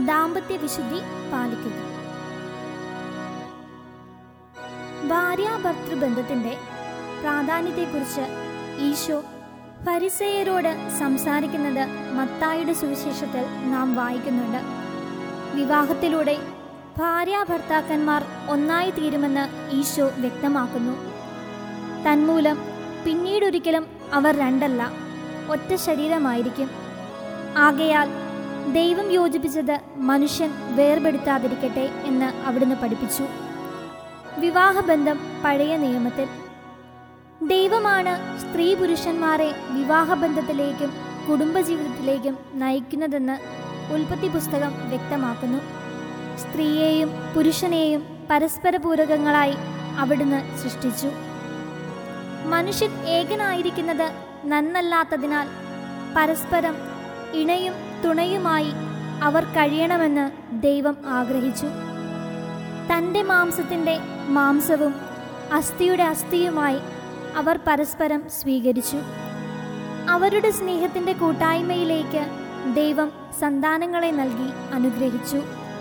ദാമ്പത്യ വിശുദ്ധി പാലിക്കുക. ഭാര്യാഭർത്തൃബന്ധത്തിൻ്റെ പ്രാധാന്യത്തെക്കുറിച്ച് ഈശോ ഫരിസേയരോട് സംസാരിക്കുന്നത് മത്തായിയുടെ സുവിശേഷത്തിൽ നാം വായിക്കുന്നുണ്ട്. വിവാഹത്തിലൂടെ ഭാര്യാഭർത്താക്കന്മാർ ഒന്നായി തീരുമെന്ന് ഈശോ വ്യക്തമാക്കുന്നു. തന്മൂലം പിന്നീടൊരിക്കലും അവർ രണ്ടല്ല, ഒറ്റ ശരീരമായിരിക്കും. ആകയാൽ ദൈവം യോജിപ്പിച്ചത് മനുഷ്യൻ വേർപെടുത്താതിരിക്കട്ടെ എന്ന് അവിടുന്ന് പഠിപ്പിച്ചു. വിവാഹബന്ധം പഴയ നിയമത്തിൽ. ദൈവമാണ് സ്ത്രീ പുരുഷന്മാരെ വിവാഹബന്ധത്തിലേക്കും കുടുംബജീവിതത്തിലേക്കും നയിക്കുന്നതെന്ന് ഉൽപ്പത്തി പുസ്തകം വ്യക്തമാക്കുന്നു. സ്ത്രീയെയും പുരുഷനെയും പരസ്പര പൂരകങ്ങളായി അവിടുന്ന് സൃഷ്ടിച്ചു. മനുഷ്യൻ ഏകനായിരിക്കുന്നത് നന്നല്ലാത്തതിനാൽ പരസ്പരം ഇണയും തുണയുമായി അവർ കഴിയണമെന്ന് ദൈവം ആഗ്രഹിച്ചു. തൻ്റെ മാംസത്തിൻ്റെ മാംസവും അസ്ഥിയുടെ അസ്ഥിയുമായി അവർ പരസ്പരം സ്വീകരിച്ചു. അവരുടെ സ്നേഹത്തിൻ്റെ കൂട്ടായ്മയിലേക്ക് ദൈവം സന്താനങ്ങളെ നൽകി അനുഗ്രഹിച്ചു.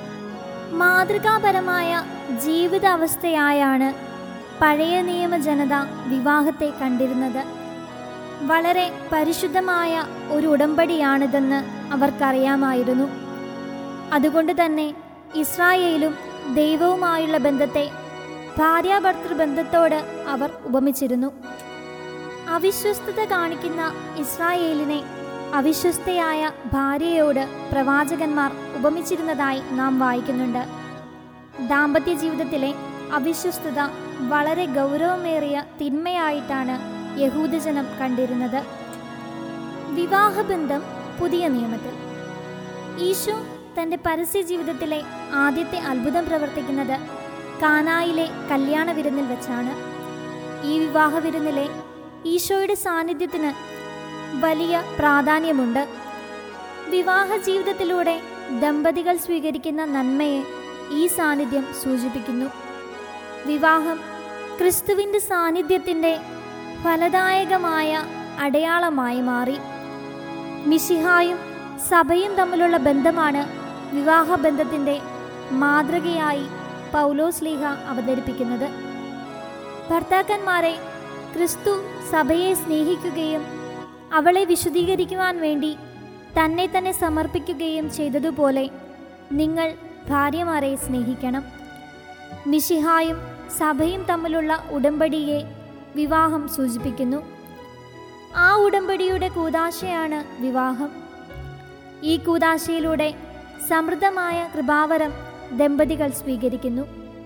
മാതൃകാപരമായ ജീവിതാവസ്ഥയായാണ് പഴയ നിയമ ജനത വിവാഹത്തെ കണ്ടിരുന്നത്. വളരെ പരിശുദ്ധമായ ഒരു ഉടമ്പടിയാണിതെന്ന് അവർക്കറിയാമായിരുന്നു. അതുകൊണ്ട് തന്നെ ഇസ്രായേലും ദൈവവുമായുള്ള ബന്ധത്തെ ഭാര്യാഭർത്തൃബന്ധത്തോട് അവർ ഉപമിച്ചിരുന്നു. അവിശ്വസ്തത കാണിക്കുന്ന ഇസ്രായേലിനെ അവിശ്വസ്തയായ ഭാര്യയോട് പ്രവാചകന്മാർ ഉപമിച്ചിരുന്നതായി നാം വായിക്കുന്നുണ്ട്. ദാമ്പത്യ ജീവിതത്തിലെ അവിശ്വസ്തത വളരെ ഗൗരവമേറിയ തിന്മയായിട്ടാണ് യഹൂദജനം കണ്ടിരുന്നത്. വിവാഹബന്ധം പുതിയ നിയമത്തിൽ. ഈശോ തൻ്റെ പരസ്യ ജീവിതത്തിലെ ആദ്യത്തെ അത്ഭുതം പ്രവർത്തിക്കുന്നത് കാനായിലെ കല്യാണ വിരുന്നിൽ വെച്ചാണ്. ഈ വിവാഹ വിരുന്നിലെ ഈശോയുടെ സാന്നിധ്യത്തിന് വലിയ പ്രാധാന്യമുണ്ട്. വിവാഹ ജീവിതത്തിലൂടെ ദമ്പതികൾ സ്വീകരിക്കുന്ന നന്മയെ ഈ സാന്നിധ്യം സൂചിപ്പിക്കുന്നു. വിവാഹം ക്രിസ്തുവിൻ്റെ സാന്നിധ്യത്തിൻ്റെ ഫലദായകമായ അടയാളമായി മാറി. മിശിഹായും സഭയും തമ്മിലുള്ള ബന്ധമാണ് വിവാഹബന്ധത്തിൻ്റെ മാതൃകയായി പൗലോസ്ലീഹ അവതരിപ്പിക്കുന്നത്. ഭർത്താക്കന്മാരെ, ക്രിസ്തു സഭയെ സ്നേഹിക്കുകയും അവളെ വിശുദ്ധീകരിക്കുവാൻ വേണ്ടി തന്നെ തന്നെ സമർപ്പിക്കുകയും ചെയ്തതുപോലെ നിങ്ങൾ ഭാര്യമാരെ സ്നേഹിക്കണം. മിശിഹായും സഭയും തമ്മിലുള്ള ഉടമ്പടിയെ വിവാഹം സൂചിപ്പിക്കുന്നു. ആ ഉടമ്പടിയുടെ കൂദാശയാണ് വിവാഹം. ഈ കൂദാശയിലൂടെ സമൃദ്ധമായ കൃപാവരം ദമ്പതികൾ സ്വീകരിക്കുന്നു.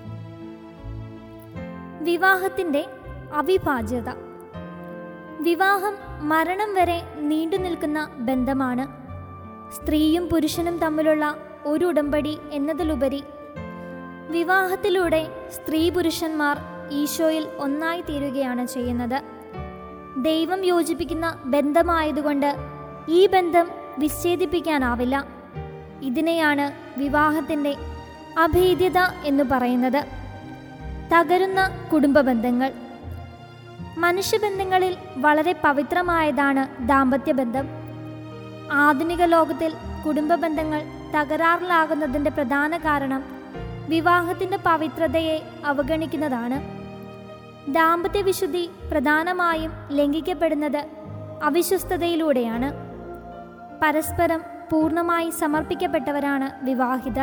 വിവാഹത്തിൻ്റെ അവിഭാജ്യത. വിവാഹം മരണം വരെ നീണ്ടു നിൽക്കുന്ന ബന്ധമാണ്. സ്ത്രീയും പുരുഷനും തമ്മിലുള്ള ഒരു ഉടമ്പടി എന്നതിലുപരി വിവാഹത്തിലൂടെ സ്ത്രീ പുരുഷന്മാർ ഈശോയിൽ ഒന്നായി തീരുകയാണ് ചെയ്യുന്നത്. ദൈവം യോജിപ്പിക്കുന്ന ബന്ധമായതുകൊണ്ട് ഈ ബന്ധം വിച്ഛേദിപ്പിക്കാനാവില്ല. ഇതിനെയാണ് വിവാഹത്തിൻ്റെ അഭേദ്യത എന്ന് പറയുന്നത്. തകരുന്ന കുടുംബ ബന്ധങ്ങൾ. മനുഷ്യബന്ധങ്ങളിൽ വളരെ പവിത്രമായതാണ് ദാമ്പത്യബന്ധം. ആധുനിക ലോകത്തിൽ കുടുംബ ബന്ധങ്ങൾ തകരാറിലാകുന്നതിൻ്റെ പ്രധാന കാരണം വിവാഹത്തിൻ്റെ പവിത്രതയെ അവഗണിക്കുന്നതാണ്. ദാമ്പത്യ വിശുദ്ധി പ്രധാനമായും ലംഘിക്കപ്പെടുന്നത് അവിശ്വസ്തതയിലൂടെയാണ്. പരസ്പരം പൂർണ്ണമായി സമർപ്പിക്കപ്പെട്ടവരാണ് വിവാഹിതർ.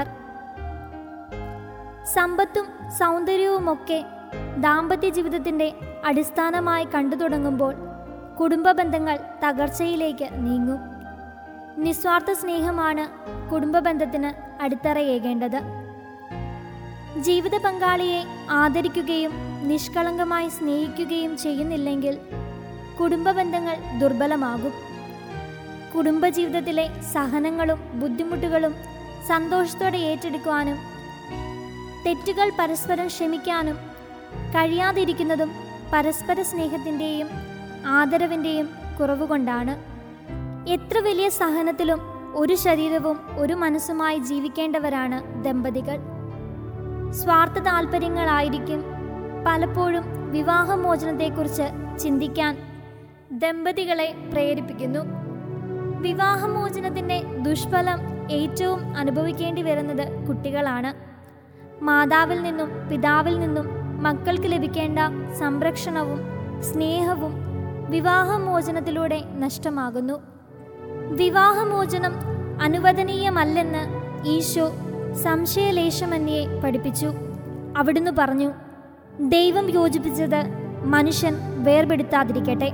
സമ്പത്തും സൗന്ദര്യവുമൊക്കെ ദാമ്പത്യ ജീവിതത്തിൻ്റെ അടിസ്ഥാനമായി കണ്ടു തുടങ്ങുമ്പോൾ കുടുംബ ബന്ധങ്ങൾ തകർച്ചയിലേക്ക് നീങ്ങും. നിസ്വാർത്ഥ സ്നേഹമാണ് കുടുംബ ബന്ധത്തിന് അടിത്തറയേകേണ്ടത്. ജീവിത പങ്കാളിയെ ആദരിക്കുകയും നിഷ്കളങ്കമായി സ്നേഹിക്കുകയും ചെയ്യുന്നില്ലെങ്കിൽ കുടുംബ ബന്ധങ്ങൾ ദുർബലമാകും. കുടുംബജീവിതത്തിലെ സഹനങ്ങളും ബുദ്ധിമുട്ടുകളും സന്തോഷത്തോടെ ഏറ്റെടുക്കുവാനും തെറ്റുകൾ പരസ്പരം ക്ഷമിക്കാനും കഴിയാതിരിക്കുന്നതും പരസ്പര സ്നേഹത്തിൻ്റെയും ആദരവിൻ്റെയും കുറവുകൊണ്ടാണ്. എത്ര വലിയ സഹനത്തിലും ഒരു ശരീരവും ഒരു മനസ്സുമായി ജീവിക്കേണ്ടവരാണ് ദമ്പതികൾ. സ്വാർത്ഥ താല്പര്യങ്ങളായിരിക്കും പലപ്പോഴും വിവാഹമോചനത്തെക്കുറിച്ച് ചിന്തിക്കാൻ ദമ്പതികളെ പ്രേരിപ്പിക്കുന്നു. വിവാഹമോചനത്തിൻ്റെ ദുഷ്ഫലം ഏറ്റവും അനുഭവിക്കേണ്ടി വരുന്നത് കുട്ടികളാണ്. മാതാവിൽ നിന്നും പിതാവിൽ നിന്നും മക്കൾക്ക് ലഭിക്കേണ്ട സംരക്ഷണവും സ്നേഹവും വിവാഹമോചനത്തിലൂടെ നഷ്ടമാകുന്നു. വിവാഹമോചനം അനുവദനീയമല്ലെന്ന് ഈശോ സംശയലേശമന്യേ പഠിപ്പിച്ചു. അവിടുന്ന് പറഞ്ഞു, ദൈവം യോജിപ്പിച്ചത് മനുഷ്യൻ വേർപെടുത്താതിരിക്കട്ടെ.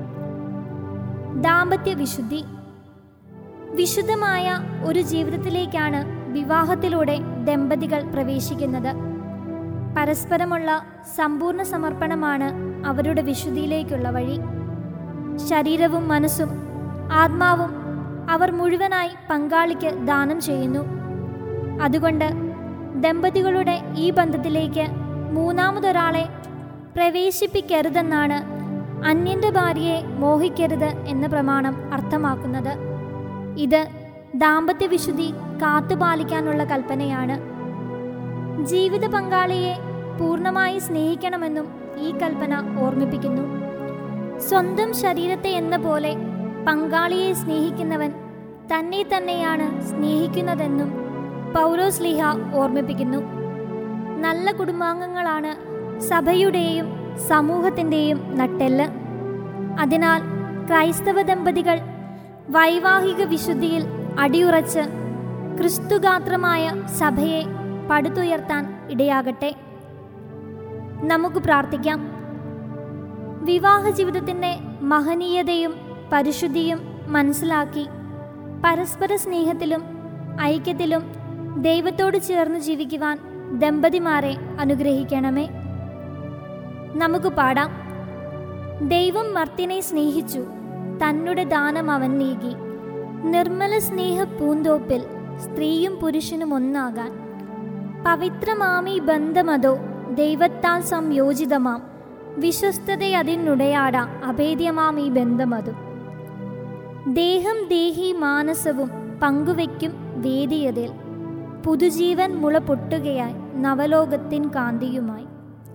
ദാമ്പത്യ വിശുദ്ധി. വിശുദ്ധമായ ഒരു ജീവിതത്തിലേക്കാണ് വിവാഹത്തിലൂടെ ദമ്പതികൾ പ്രവേശിക്കുന്നത്. പരസ്പരമുള്ള സമ്പൂർണ്ണ സമർപ്പണമാണ് അവരുടെ വിശുദ്ധിയിലേക്കുള്ള വഴി. ശരീരവും മനസ്സും ആത്മാവും അവർ മുഴുവനായി പങ്കാളിക്ക് ദാനം ചെയ്യുന്നു. അതുകൊണ്ട് ദമ്പതികളുടെ ഈ ബന്ധത്തിലേക്ക് മൂന്നാമതൊരാളെ പ്രവേശിപ്പിക്കരുതെന്നാണ് അന്യന്റെ ഭാര്യയെ മോഹിക്കരുത് എന്ന പ്രമാണം അർത്ഥമാക്കുന്നത്. ഇത് ദാമ്പത്യ വിശുദ്ധി കാത്തുപാലിക്കാനുള്ള കൽപ്പനയാണ്. ജീവിത പങ്കാളിയെ പൂർണ്ണമായി സ്നേഹിക്കണമെന്നും ഈ കൽപ്പന ഓർമ്മിപ്പിക്കുന്നു. സ്വന്തം ശരീരത്തെ എന്ന പോലെ പങ്കാളിയെ സ്നേഹിക്കുന്നവൻ തന്നെ തന്നെയാണ് സ്നേഹിക്കുന്നതെന്നും പൗലോസ്ലീഹ ഓർമ്മിപ്പിക്കുന്നു. നല്ല കുടുംബാംഗങ്ങളാണ് സഭയുടെയും സമൂഹത്തിൻ്റെയും നട്ടെല്ല്. അതിനാൽ ക്രൈസ്തവ ദമ്പതികൾ വൈവാഹിക വിശുദ്ധിയിൽ അടിയുറച്ച് ക്രിസ്തുഗാത്രമായ സഭയെ പടുത്തുയർത്താൻ ഇടയാകട്ടെ. നമുക്ക് പ്രാർത്ഥിക്കാം. വിവാഹ ജീവിതത്തിൻ്റെ മഹനീയതയും പരിശുദ്ധിയും മനസ്സിലാക്കി പരസ്പര സ്നേഹത്തിലും ഐക്യത്തിലും ദൈവത്തോട് ചേർന്ന് ജീവിക്കുവാൻ ദമ്പതിമാരെ അനുഗ്രഹിക്കണമേ. നമുക്ക് പാടാം. ദൈവം മർത്യനെ സ്നേഹിച്ചു, തന്നുടെ ദാനം അവൻ നീക്കി. നിർമ്മല സ്നേഹ പൂന്തോപ്പിൽ സ്ത്രീയും പുരുഷനും ഒന്നാകാൻ. പവിത്രമാമീ ബന്ധമതോ ദൈവത്താൽ സംയോജിതമാം. വിശ്വസ്തതയതിനുടയാട അഭേദ്യമാം ഈ ബന്ധമതും. ദേഹം ദേഹി മാനസവും പങ്കുവയ്ക്കും വേദിയതിൽ. പുതുജീവൻ മുള പൊട്ടുകയായി നവലോകത്തിൻ കാന്തിയുമായി.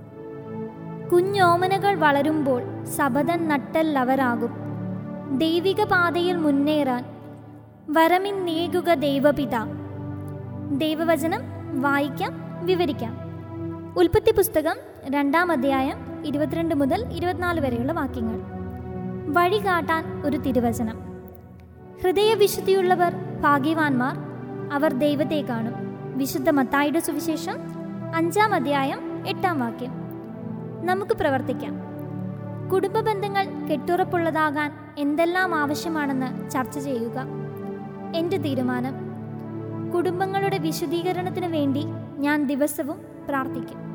കുഞ്ഞോമനകൾ വളരുമ്പോൾ സബതൻ നട്ടല്ലവരാകും. ദൈവിക പാതയിൽ മുന്നേറാൻ വരമിന്നേകുക ദൈവപിതാ. ദൈവവചനം വായിക്കാം, വിവരിക്കാം. ഉൽപ്പത്തി പുസ്തകം 2-ാം അധ്യായം 22 മുതൽ 24 വരെയുള്ള വാക്യങ്ങൾ. വഴി കാട്ടാൻ ഒരു തിരുവചനം. ഹൃദയവിശുദ്ധിയുള്ളവർ ഭാഗ്യവാന്മാർ, അവർ ദൈവത്തെ കാണും. വിശുദ്ധ മത്തായിയുടെ സുവിശേഷം 5-ാം അധ്യായം 8-ാം വാക്യം. നമുക്ക് പ്രവർത്തിക്കാം. കുടുംബ ബന്ധങ്ങൾ കെട്ടുറപ്പുള്ളതാകാൻ എന്തെല്ലാം ആവശ്യമാണെന്ന് ചർച്ച ചെയ്യുക. എൻ്റെ തീരുമാനം: കുടുംബങ്ങളുടെ വിശുദ്ധീകരണത്തിന് വേണ്ടി ഞാൻ ദിവസവും പ്രാർത്ഥിക്കും.